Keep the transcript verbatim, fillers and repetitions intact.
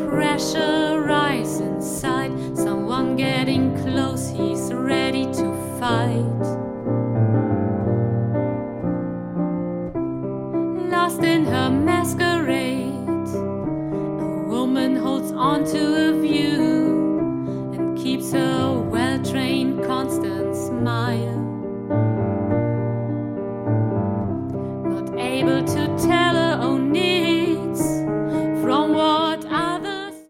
pressure rise inside. Someone getting close, he's ready to fight. Lost in her masquerade, a woman holds on to a view and keeps her well-trained constant smile. Not able to tell